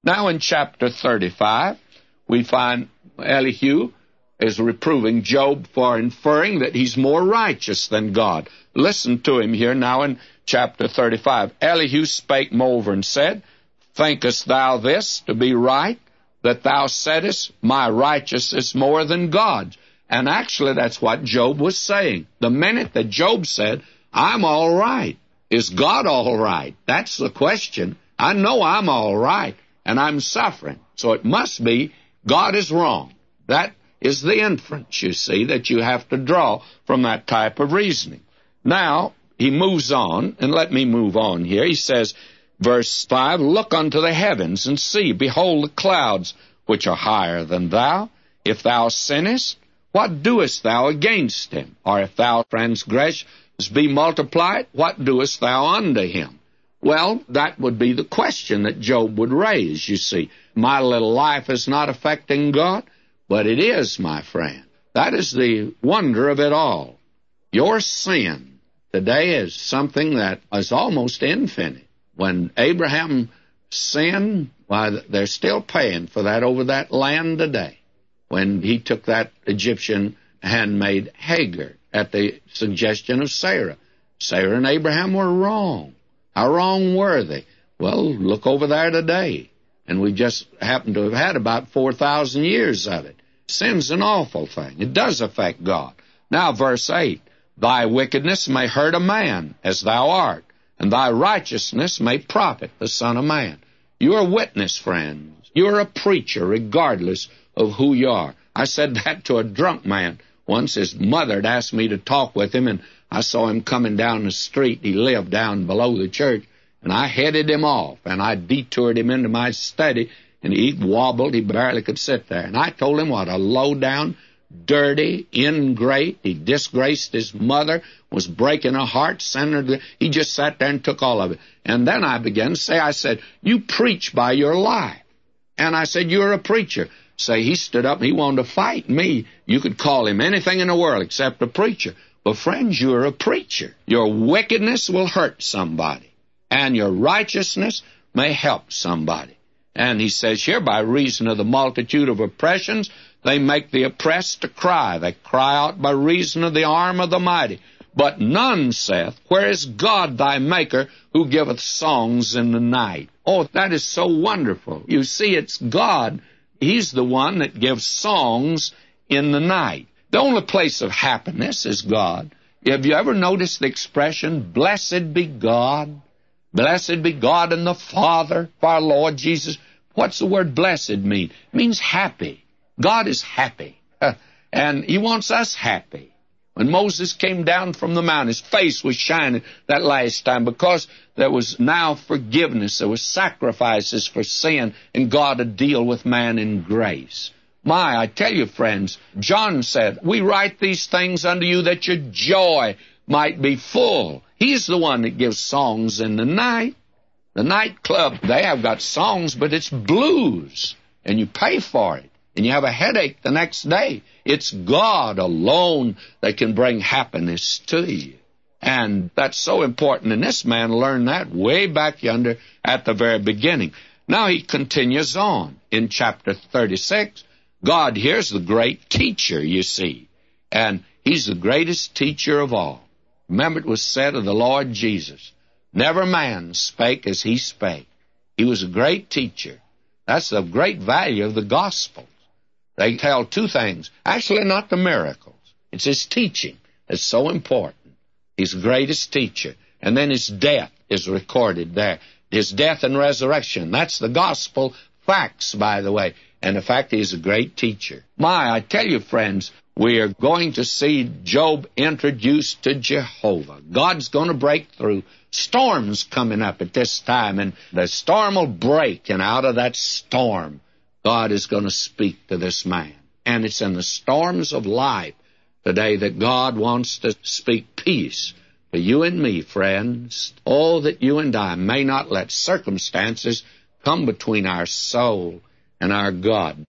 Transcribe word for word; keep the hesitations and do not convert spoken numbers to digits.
Now in chapter thirty-five, we find Elihu is reproving Job for inferring that he's more righteous than God. Listen to him here now in chapter thirty-five. Elihu spake moreover and said, Thinkest thou this to be right, that thou saidest, My righteousness is more than God's? And actually that's what Job was saying. The minute that Job said, I'm all right, is God all right? That's the question. I know I'm all right, and I'm suffering. So it must be God is wrong. That is the inference, you see, that you have to draw from that type of reasoning. Now, he moves on, and let me move on here. He says, verse five, Look unto the heavens, and see, behold the clouds, which are higher than thou. If thou sinnest, what doest thou against him? Or if thou transgress, be multiplied, what doest thou unto him? Well, that would be the question that Job would raise, you see. My little life is not affecting God, but it is, my friend. That is the wonder of it all. Your sin today is something that is almost infinite. When Abraham sinned, why, they're still paying for that over that land today. When he took that Egyptian handmaid Hagar at the suggestion of Sarah. Sarah and Abraham were wrong. How wrong were they? Well, look over there today. And we just happen to have had about four thousand years of it. Sin's an awful thing. It does affect God. Now, verse eight, Thy wickedness may hurt a man, as thou art, and thy righteousness may profit the Son of Man. You're a witness, friends. You're a preacher, regardless of who you are. I said that to a drunk man once. His mother had asked me to talk with him, and I saw him coming down the street. He lived down below the church, and I headed him off, and I detoured him into my study, and he wobbled. He barely could sit there. And I told him what a low-down, dirty, ingrate. He disgraced his mother, was breaking her heart, sending her to... He just sat there and took all of it. And then I began to say, I said, you preach by your life. And I said, you're a preacher. Say, he stood up and he wanted to fight me. You could call him anything in the world except a preacher. But friends, you're a preacher. Your wickedness will hurt somebody, and your righteousness may help somebody. And he says here, by reason of the multitude of oppressions, they make the oppressed to cry. They cry out by reason of the arm of the mighty. But none saith, Where is God thy Maker, who giveth songs in the night? Oh, that is so wonderful. You see, it's God. He's the one that gives songs in the night. The only place of happiness is God. Have you ever noticed the expression, Blessed be God? Blessed be God and the Father of our Lord Jesus. What's the word blessed mean? It means happy. God is happy. And He wants us happy. When Moses came down from the mountain, his face was shining that last time because there was now forgiveness. There was sacrifices for sin, and God would deal with man in grace. My, I tell you, friends, John said, We write these things unto you that your joy might be full. He's the one that gives songs in the night. The nightclub, they have got songs, but it's blues, and you pay for it, and you have a headache the next day. It's God alone that can bring happiness to you. And that's so important, and this man learned that way back yonder at the very beginning. Now he continues on in chapter thirty-six. God here's the great teacher, you see, and He's the greatest teacher of all. Remember, it was said of the Lord Jesus, never man spake as He spake. He was a great teacher. That's the great value of the Gospels. They tell two things. Actually, not the miracles. It's His teaching that's so important. He's the greatest teacher. And then His death is recorded there. His death and resurrection. That's the gospel facts, by the way. And the fact He's a great teacher. My, I tell you, friends, we are going to see Job introduced to Jehovah. God's going to break through. Storms coming up at this time, and the storm will break, and out of that storm, God is going to speak to this man. And it's in the storms of life today that God wants to speak peace to you and me, friends. Oh, that you and I may not let circumstances come between our soul and our God.